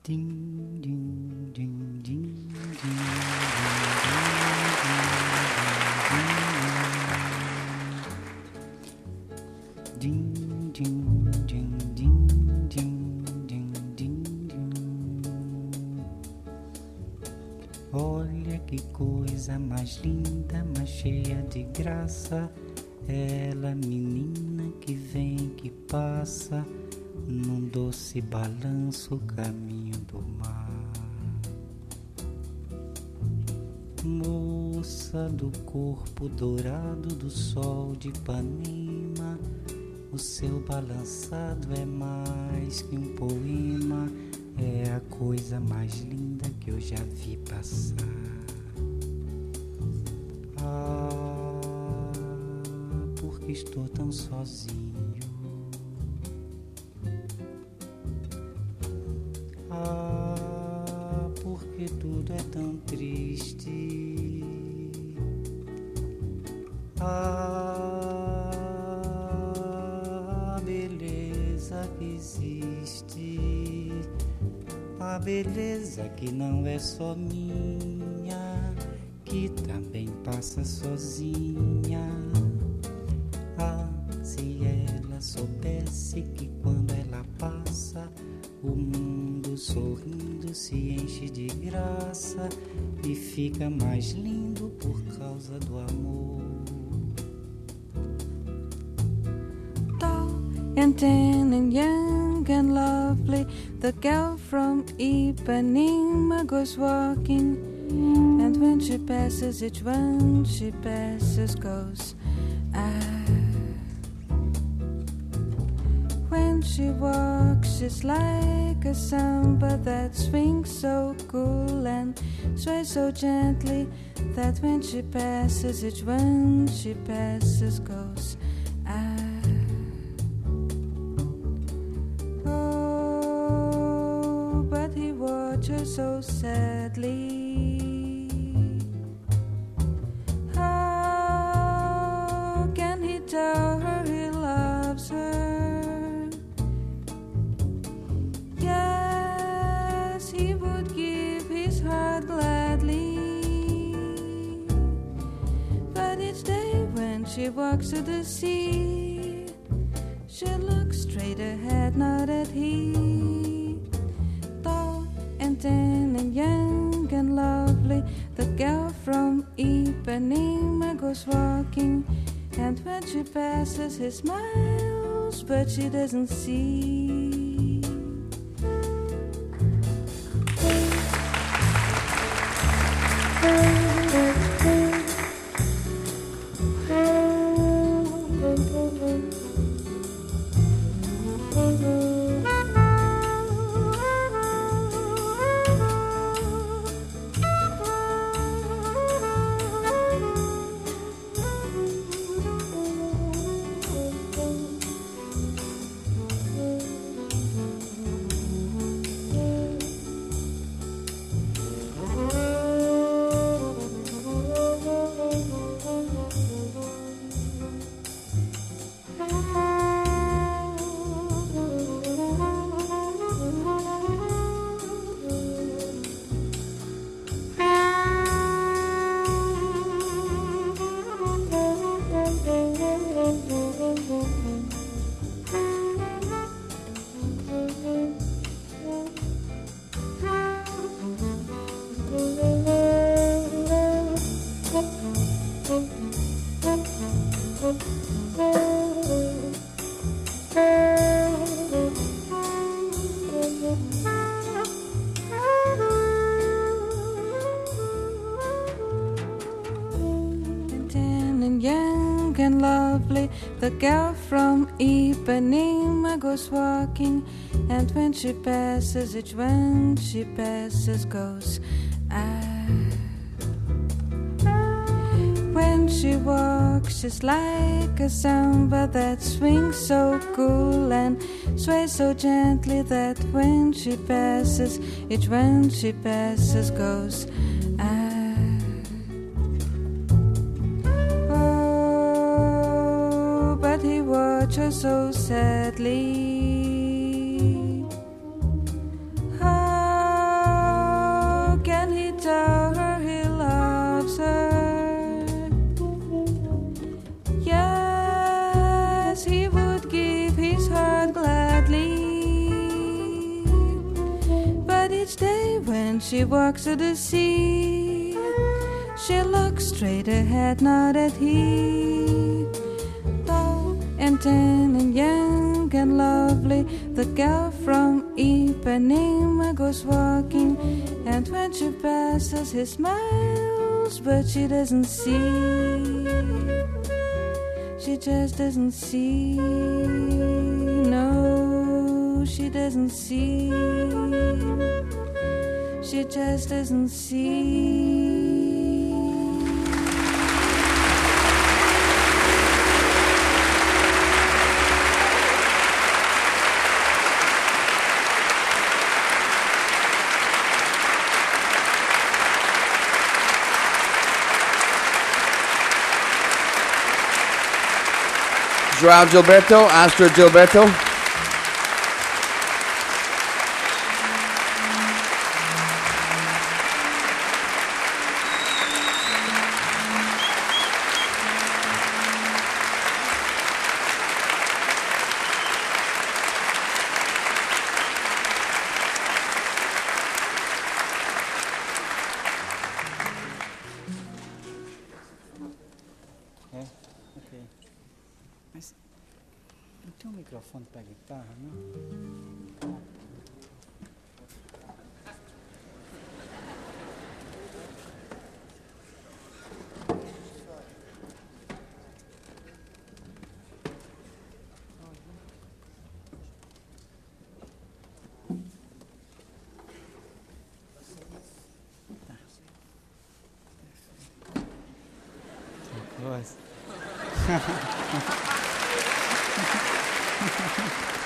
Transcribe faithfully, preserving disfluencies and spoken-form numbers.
Ding, ding, ding, ding, ding, ding, ding, ding, ding, ding, ding, ding, ding. Olha que coisa mais linda, mais cheia de graça. Ela, menina que vem, que passa num doce balanço, caminho do mar. Moça do corpo dourado do sol de Ipanema, o seu balançado é mais que um poema, é a coisa mais linda que eu já vi passar. Ah, porque estou tão sozinho. Ah, porque tudo é tão triste. Ah, a beleza que existe, a beleza que não é só minha, que também passa sozinha. Ah, se ela soubesse que quando ela passa, o mundo sorrindo se enche de graça e fica mais lindo por causa do amor. Tall and tan and young and lovely, the girl from Ipanema goes walking, and when she passes, each one she passes goes, ah. When she walks, she's like a samba that swings so cool and sways so gently that when she passes, each one she passes goes, ah. Oh, but he watches so sadly. How can he tell her he loves her? He would give his heart gladly, but each day when she walks to the sea, she looks straight ahead, not at he. Tall and tan and young and lovely, the girl from Ipanema goes walking, and when she passes, he smiles, but she doesn't see. The girl from Ipanema goes walking, and when she passes, each one she passes goes, ah. When she walks, she's like a samba that swings so cool and sways so gently that when she passes, each one she passes goes, ah. Watch her so sadly. How she walks to the sea. She looks straight ahead, not at he. Tall and tan and young and lovely, the girl from Ipanema goes walking, and when she passes he smiles, but she doesn't see. She just doesn't see. No, she doesn't see. She just doesn't see. João Gilberto, Astrid Gilberto. Não tem um microfone para guitarra, não? Que coisa.